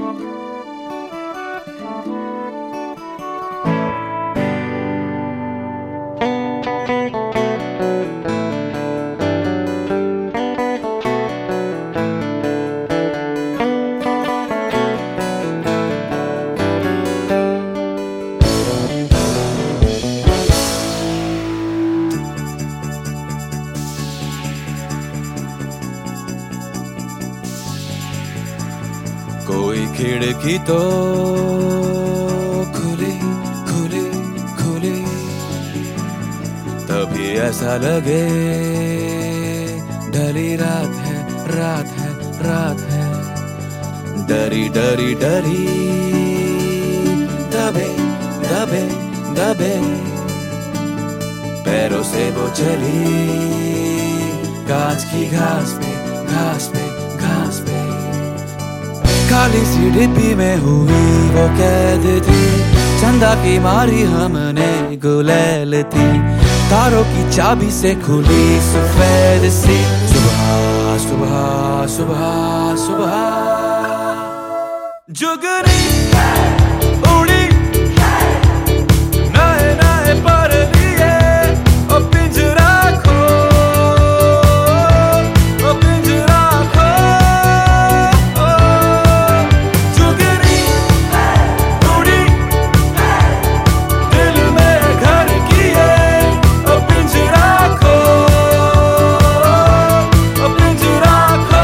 कोई खिड़की तो खुली खुली खुली, तभी ऐसा लगे ढली रात है रात है रात है। डरी डरी डरी दबे दबे दबे, पैरों से वो चली कांच की घास पे घास पे घास पे। काली सी डिब्बी में हुई वो कैद थी, चंदा की मारी हमने गुलेल थी। तारों की चाबी से खुली सफेद सी सुबह सुबह सुबह सुबह। जुगनी उड़ी नए नए पर लिए, ओ पिंजरा खो ओ पिंजरा खो। जुगनी उड़ी दिल में घर किए, ओ पिंजरा खो ओ पिंजरा खो।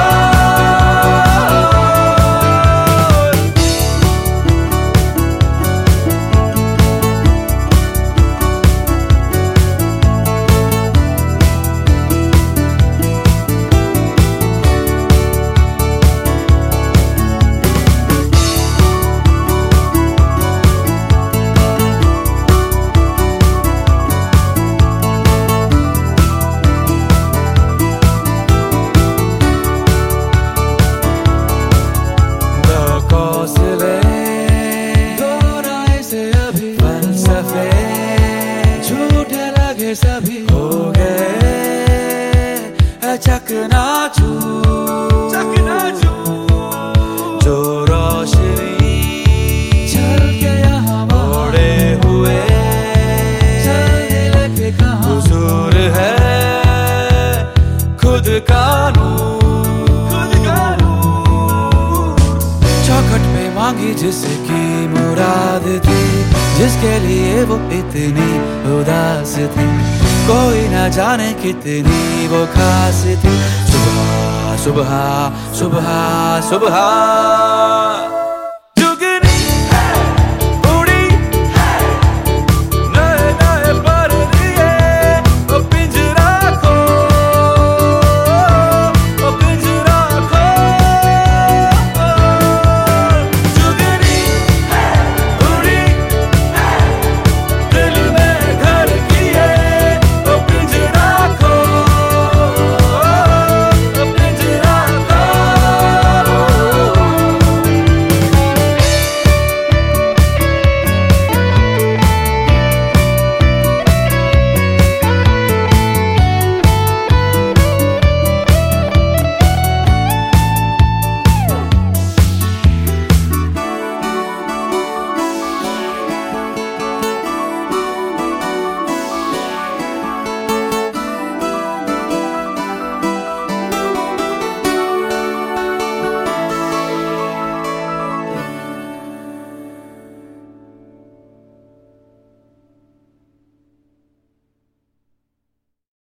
सभी हो गए चकनाचूर, जो रोशनी चल के यहाँ ओढ़े हुए चलने कहाँ हुजूर है खुद का नूर। चौखट पे मांगी जिसकी मुराद थी, जिसके लिए वो इतनी उदास थी, कोई ना जाने कितनी वो खास थी। सुबह सुबह सुबह सुबह